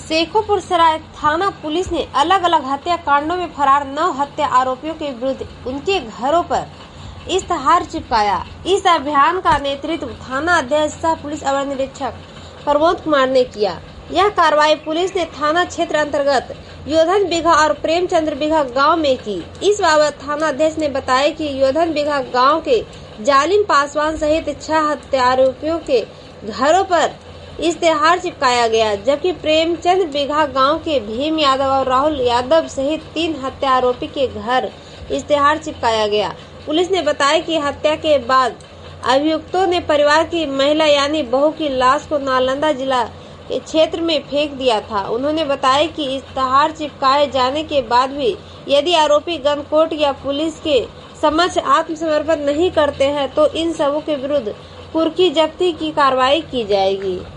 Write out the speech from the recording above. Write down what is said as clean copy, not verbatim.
शेखोपुर सराय थाना पुलिस ने अलग अलग हत्या कांडों में फरार 9 हत्या आरोपियों के विरुद्ध उनके घरों पर इश्तेहार चिपकाया। इस अभियान का नेतृत्व थाना अध्यक्ष सह पुलिस अवर निरीक्षक प्रमोद कुमार ने किया। यह कार्रवाई पुलिस ने थाना क्षेत्र अंतर्गत योधन बिघा और प्रेमचंद्र बिघा गांव में की। इस बाबत थाना अध्यक्ष ने बताया कि योधन बिघा गांव के जालिम पासवान सहित 6 हत्या आरोपियों के घरों पर इश्तेहार चिपकाया गया, जबकि प्रेमचंद बिघा गांव के भीम यादव और राहुल यादव सहित 3 हत्या आरोपी के घर इश्तेहार चिपकाया गया। पुलिस ने बताया कि हत्या के बाद अभियुक्तों ने परिवार की महिला यानी बहू की लाश को नालंदा जिला के क्षेत्र में फेंक दिया था। उन्होंने बताया कि इश्तेहार चिपकाए जाने के बाद भी यदि आरोपी गन कोर्ट या पुलिस के समक्ष आत्मसमर्पण नहीं करते हैं तो इन सबों के विरुद्ध कुर्की जब्ती की कार्रवाई की जाएगी।